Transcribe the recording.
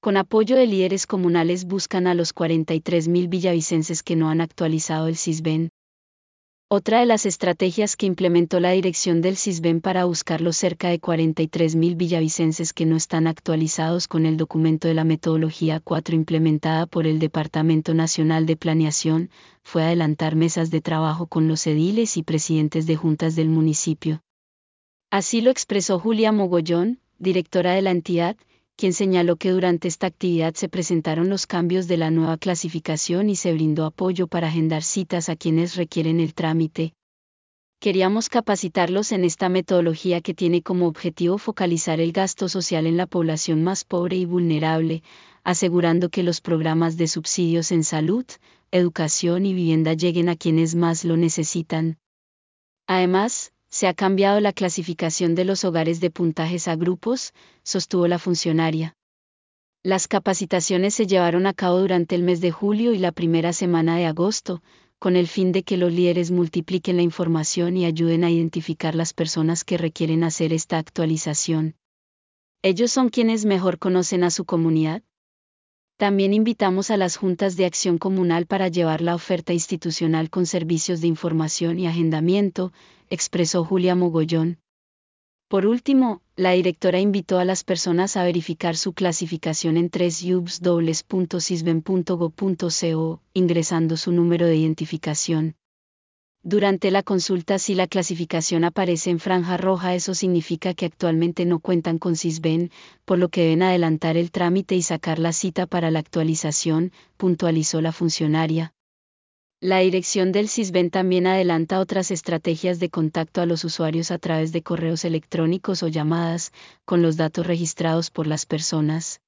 Con apoyo de líderes comunales buscan a los 43.000 villavicenses que no han actualizado el Sisbén. Otra de las estrategias que implementó la dirección del Sisbén para buscar los cerca de 43.000 villavicenses que no están actualizados con el documento de la metodología 4 implementada por el Departamento Nacional de Planeación, fue adelantar mesas de trabajo con los ediles y presidentes de juntas del municipio. Así lo expresó Julia Mogollón, directora de la entidad, quien señaló que durante esta actividad se presentaron los cambios de la nueva clasificación y se brindó apoyo para agendar citas a quienes requieren el trámite. Queríamos capacitarlos en esta metodología que tiene como objetivo focalizar el gasto social en la población más pobre y vulnerable, asegurando que los programas de subsidios en salud, educación y vivienda lleguen a quienes más lo necesitan. Además, se ha cambiado la clasificación de los hogares de puntajes a grupos, sostuvo la funcionaria. Las capacitaciones se llevaron a cabo durante el mes de julio y la primera semana de agosto, con el fin de que los líderes multipliquen la información y ayuden a identificar las personas que requieren hacer esta actualización. Ellos son quienes mejor conocen a su comunidad. También invitamos a las juntas de acción comunal para llevar la oferta institucional con servicios de información y agendamiento, expresó Julia Mogollón. Por último, la directora invitó a las personas a verificar su clasificación en www.sisben.gov.co, ingresando su número de identificación. Durante la consulta, si la clasificación aparece en franja roja, eso significa que actualmente no cuentan con Sisbén, por lo que deben adelantar el trámite y sacar la cita para la actualización, puntualizó la funcionaria. La dirección del Sisbén también adelanta otras estrategias de contacto a los usuarios a través de correos electrónicos o llamadas, con los datos registrados por las personas.